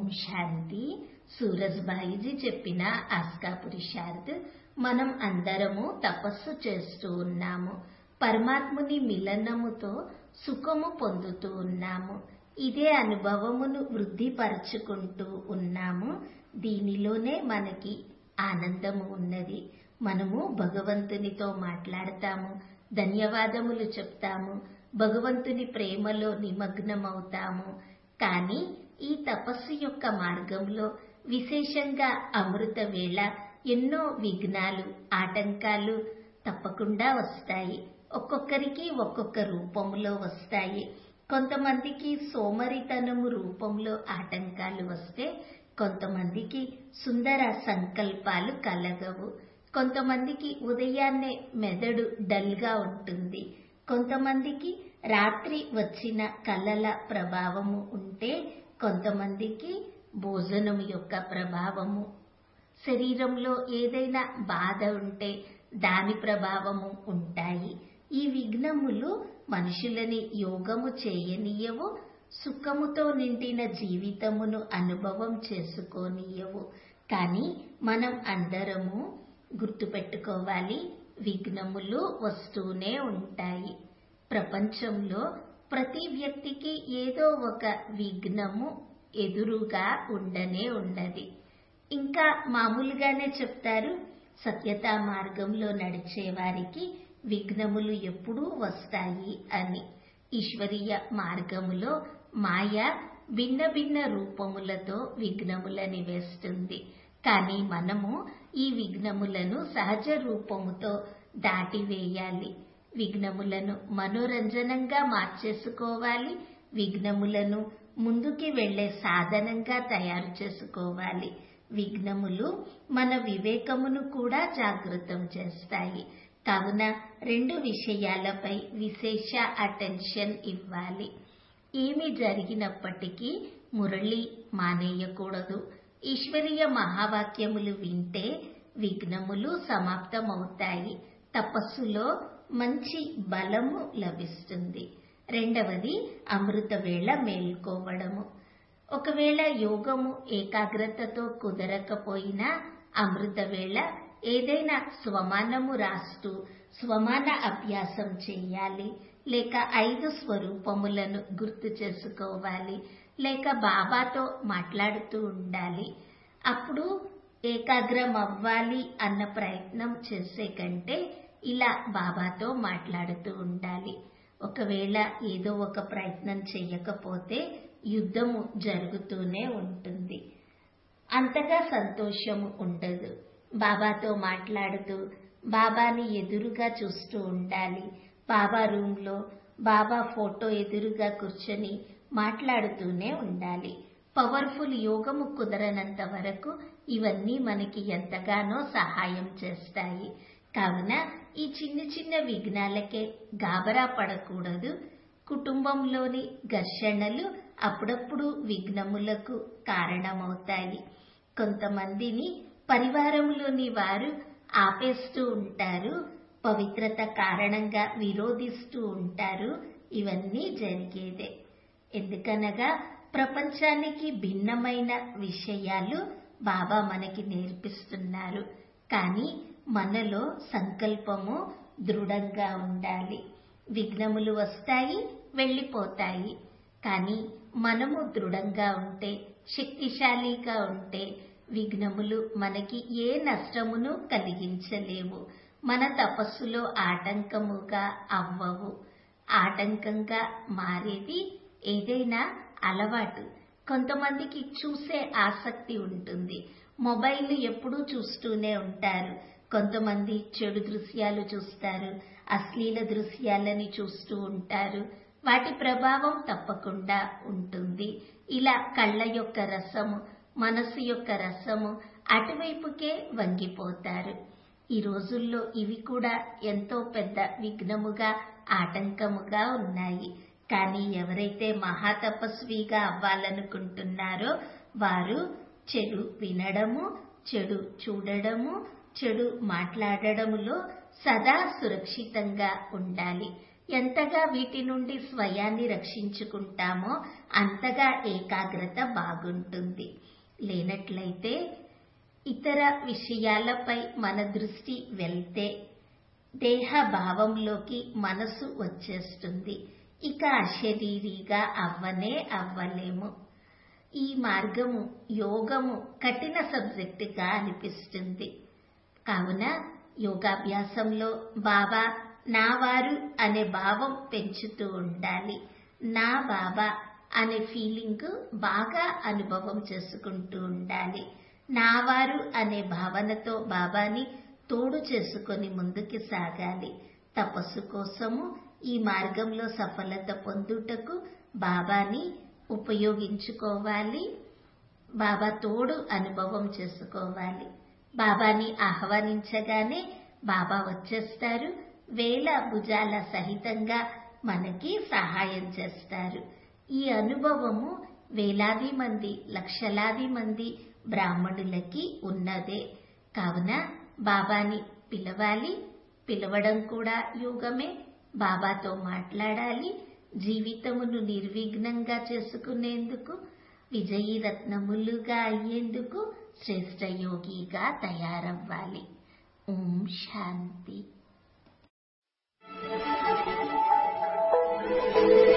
శాంతి. సూరజ్భాయిజీ చెప్పిన ఆస్కా పురుషార్థ్. మనం అందరము తపస్సు చేస్తూ ఉన్నాము. పరమాత్ముని మిలనముతో సుఖము పొందుతూ ఉన్నాము. ఇదే అనుభవమును వృద్ధిపరచుకుంటూ ఉన్నాము. దీనిలోనే మనకి ఆనందము ఉన్నది. మనము భగవంతునితో మాట్లాడతాము, ధన్యవాదములు చెప్తాము, భగవంతుని ప్రేమలో నిమగ్నమవుతాము. కానీ ఈ తపస్సు యొక్క మార్గంలో విశేషంగా అమృత వేళ ఎన్నో విఘ్నాలు, ఆటంకాలు తప్పకుండా వస్తాయి. ఒక్కొక్కరికి ఒక్కొక్క రూపంలో వస్తాయి. కొంతమందికి సోమరితనము రూపంలో ఆటంకాలు వస్తే, కొంతమందికి సుందర సంకల్పాలు కలగవు. కొంతమందికి ఉదయాన్నే మెదడు డల్గా ఉంటుంది. కొంతమందికి రాత్రి వచ్చిన కలల ప్రభావము ఉంటే, కొంతమందికి భోజనం యొక్క ప్రభావము, శరీరంలో ఏదైనా బాధ ఉంటే దాని ప్రభావము ఉంటాయి. ఈ విఘ్నములు మనుషులని యోగము చేయనీయవు, సుఖముతో నిండిన జీవితమును అనుభవం చేసుకోనీయవు. కానీ మనం అందరము గుర్తుపెట్టుకోవాలి, విఘ్నములు వస్తూనే ఉంటాయి. ప్రపంచంలో ప్రతి వ్యక్తికి ఏదో ఒక విఘ్నము ఎదురుగా ఉండనే ఉన్నది. ఇంకా మామూలుగానే చెప్తారు, సత్యతా మార్గంలో నడిచే వారికి విఘ్నములు ఎప్పుడూ వస్తాయి అని. ఈశ్వరీయ మార్గములో మాయ భిన్న భిన్న రూపములతో విఘ్నములని వేస్తుంది. కానీ మనము ఈ విఘ్నములను సహజ రూపముతో దాటివేయాలి. విఘ్నములను మనోరంజనంగా మార్చేసుకోవాలి. విఘ్నములను ముందుకి వెళ్లే సాధనంగా తయారు చేసుకోవాలి. విఘ్నములు మన వివేకమును కూడా జాగృతం చేస్తాయి. కావున రెండు విషయాలపై విశేష అటెన్షన్ ఇవ్వాలి. ఏమి జరిగినప్పటికీ మురళి మానేయకూడదు. ఈశ్వరీయ మహావాక్యములు వింటే విఘ్నములు సమాప్తమవుతాయి. తపస్సులో మంచి బలము లభిస్తుంది. రెండవది అమృత వేళ మేల్కోవడము. ఒకవేళ యోగము ఏకాగ్రతతో కుదరకపోయినా అమృత వేళ ఏదైనా స్వమానము రాస్తూ స్వమాన అభ్యాసం చేయాలి. లేక 5 స్వరూపములను గుర్తు చేసుకోవాలి. లేక బాబాతో మాట్లాడుతూ ఉండాలి. అప్పుడు ఏకాగ్రం అవ్వాలి అన్న ప్రయత్నం చేసే కంటే ఇలా బాబాతో మాట్లాడుతూ ఉండాలి. ఒకవేళ ఏదో ఒక ప్రయత్నం చేయకపోతే యుద్ధము జరుగుతూనే ఉంటుంది. అంతగా సంతోషము ఉండదు. బాబాతో మాట్లాడుతూ బాబాని ఎదురుగా చూస్తూ ఉండాలి. బాబా రూమ్లో బాబా ఫోటో ఎదురుగా కూర్చొని మాట్లాడుతూనే ఉండాలి. పవర్ఫుల్ యోగము కుదరనంత వరకు ఇవన్నీ మనకి ఎంతగానో సహాయం చేస్తాయి. కావున ఈ చిన్న చిన్న విఘ్నాలకే గాబరా పడకూడదు. కుటుంబంలోని ఘర్షణలు అప్పుడప్పుడు విఘ్నములకు కారణమవుతాయి. కొంతమందిని పరివారంలోని వారు ఆపేస్తూ ఉంటారు, పవిత్రత కారణంగా విరోధిస్తూ ఉంటారు. ఇవన్నీ జరిగేదే. ఎందుకనగా ప్రపంచానికి భిన్నమైన విషయాలు బాబా మనకి నేర్పిస్తున్నారు. కానీ మనలో సంకల్పము దృఢంగా ఉండాలి. విఘ్నములు వస్తాయి, వెళ్ళిపోతాయి. కానీ మనము దృఢంగా ఉంటే, శక్తిశాలిగా ఉంటే విఘ్నములు మనకి ఏ నష్టమును కలిగించలేవు. మన తపస్సులో ఆటంకముగా అవ్వవు. ఆటంకంగా మారేది ఏదైనా అలవాటు. కొంతమందికి చూసే ఆసక్తి ఉంటుంది. మొబైల్ ఎప్పుడూ చూస్తూనే ఉంటారు. కొంతమంది చెడు దృశ్యాలు చూస్తారు, అశ్లీల దృశ్యాలని చూస్తూ ఉంటారు. వాటి ప్రభావం తప్పకుండా ఉంటుంది. ఇలా కళ్ళ యొక్క రసము, మనసు యొక్క రసము అటువైపుకే వంగిపోతారు. ఈ రోజుల్లో ఇవి కూడా ఎంతో పెద్ద విఘ్నముగా, ఆటంకముగా ఉన్నాయి. కానీ ఎవరైతే మహాతపస్విగా అవ్వాలనుకుంటున్నారో వారు చెడు వినడము, చెడు చూడడము, చెడు మాట్లాడడములో సదా సురక్షితంగా ఉండాలి. ఎంతగా వీటి నుండి స్వయాన్ని రక్షించుకుంటామో అంతగా ఏకాగ్రత బాగుంటుంది. లేనట్లయితే ఇతర విషయాలపై మన దృష్టి వెళ్తే దేహ భావంలోకి మనసు వచ్చేస్తుంది. ఇక అశరీరిగా అవ్వలేము. ఈ మార్గము, యోగము కఠిన సబ్జెక్టుగా అనిపిస్తుంది. కావున యోగాభ్యాసంలో బాబా నా వారు అనే భావం పెంచుతూ ఉండాలి. నా బాబా అనే ఫీలింగ్ బాగా అనుభవం చేసుకుంటూ ఉండాలి. నా వారు అనే భావనతో బాబాని తోడు చేసుకొని ముందుకు సాగాలి. తపస్సు కోసము ఈ మార్గంలో సఫలత పొందుటకు బాబాని ఉపయోగించుకోవాలి. బాబా తోడు అనుభవం చేసుకోవాలి. బాబాని ఆహ్వానించగానే బాబా వచ్చేస్తారు. వేల భుజాల సహితంగా మనకి సహాయం చేస్తారు. ఈ అనుభవము వేలాది మంది, లక్షలాది మంది బ్రాహ్మణులకి ఉన్నదే. కావున బాబాని పిలవాలి. పిలవడం కూడా యోగమే. బాబాతో మాట్లాడాలి. జీవితమును నిర్విఘ్నంగా చేసుకునేందుకు, విజయీ రత్నములుగా అయ్యేందుకు శ్రేష్ఠ యోగిగా తయారవ్వాలి. ఓం శాంతి.